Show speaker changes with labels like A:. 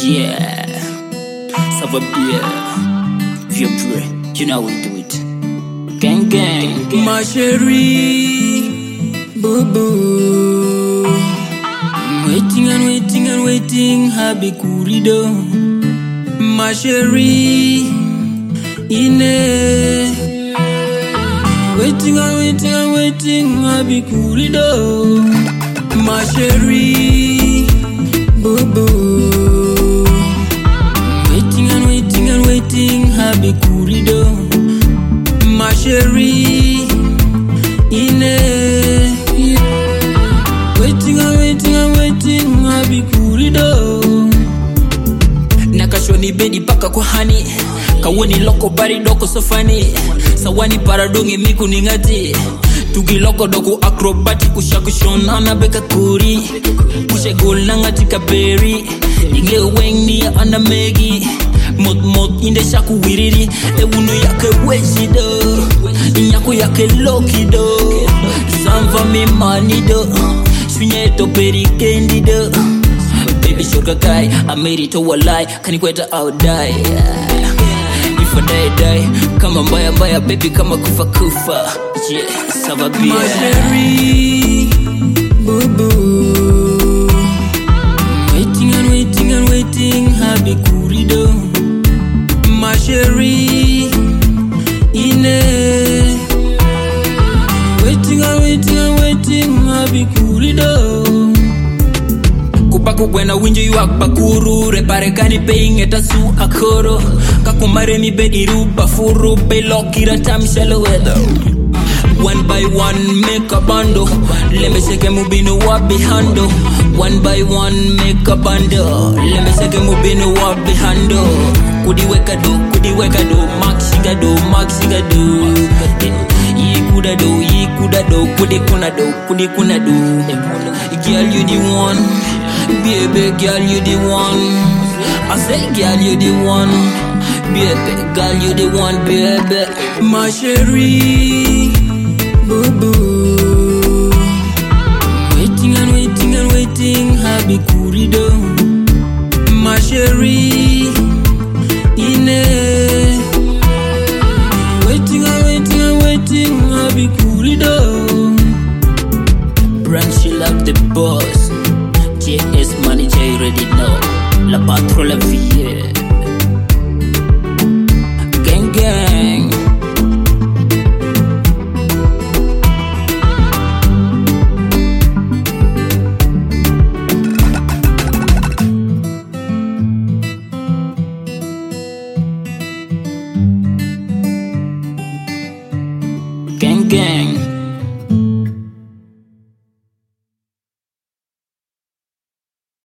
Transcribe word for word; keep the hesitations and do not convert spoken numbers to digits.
A: Yeah, ça va bien. Vieux prêt, you know we do it. Gang gang, gang.
B: Ma chérie, boo boo. Waiting and waiting and waiting, happy kurido. Ma chérie, ine. Waiting and waiting and waiting, happy kurido. Ma chérie, boo boo. Waiting and waiting and waiting, happy kurido. Ma chérie, ine. Waiting and waiting and waiting, happy kurido.
A: Nakashoni bedi paka kwa hani, kawoni loko bari doko sofani. Sawani paradongi miku ningati, tugi loko doko acrobatic ushakushona beka kuri. Pushe gol nangati kaberi, inge weng ni anda megi. Mot mot inde shaku wiriri, e unu yake wejido, inyako yake loki do. Sanva me mani do, shunye to peri kendi do. Baby sugar guy, I made it to a lie, kanikweta I'll die. If I die die, kama mbaya mbaya baby kama kufa kufa. Yeah, ça va bien.
B: Ma chérie, boo boo. Waiting and waiting and waiting, happy kurido. Ma chérie, ine. Waiting and waiting and waiting, happy kurido.
A: Kupaku gwena winjo yuak bakuru, repare kani paying eta su akoro. Kakumare mi bedi ruba furu, pay lokira tam shallow weather. One by one make a bando, let me shake mubino wabi hando. One by one make a bando, let me shake mubino wabi hando. Kudi weka do, kudi weka do, maxiga do, maxiga do. Yi kuda do, yi kuda do, kudi kuna do, kudi kuna do. Girl you the one, baby girl you the one. I say girl you the one, baby girl you the one, baby.
B: Ma chérie, boo boo. Waiting and waiting and waiting, happy kurido. Ma chérie, ine. Waiting and waiting and waiting, happy kurido.
A: Brand she love the boss. J S manager you already know. La patrouille la vie. Gang gang. Gang gang.